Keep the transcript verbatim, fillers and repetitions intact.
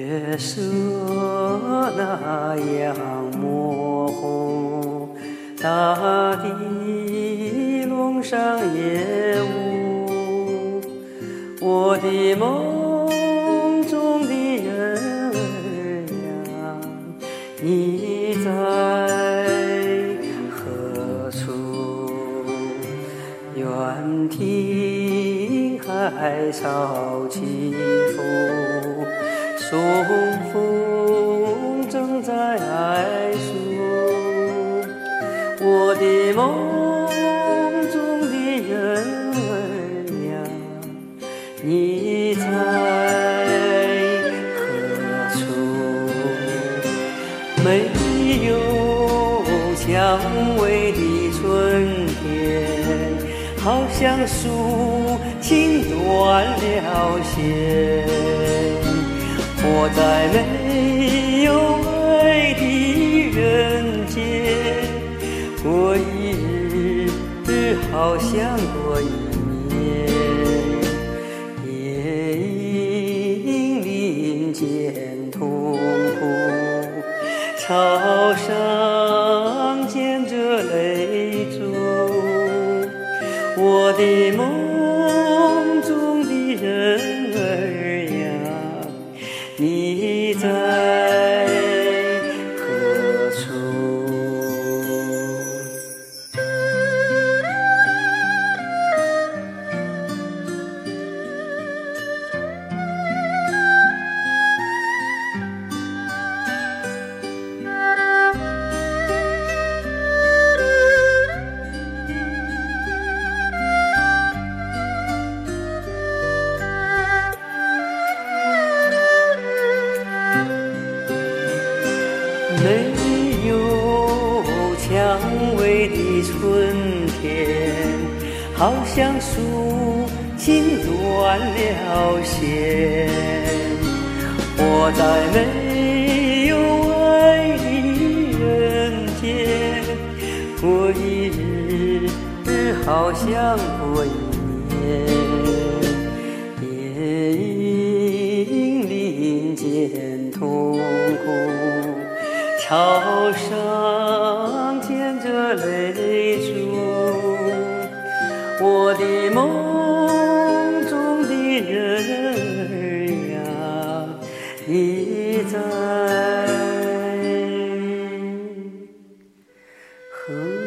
月色那样模糊，大地笼上夜雾，我的梦中的人儿呀，你在何处？远听海潮起伏，松风正在哀诉，我的梦中的人儿呀，你在何处？没有蔷薇的春天，好像树情断了线，活在没有爱的人间，过一日好像过一年，夜莺林间痛哭，草上捡着泪珠，我的梦中的人儿呀，你在何处？没有蔷薇的春天，好像树情断了线，活在没有爱的人间，过一日好像过一年，夜莺林间痛哭，草上捡着泪珠，我的梦中的人儿呀，你在何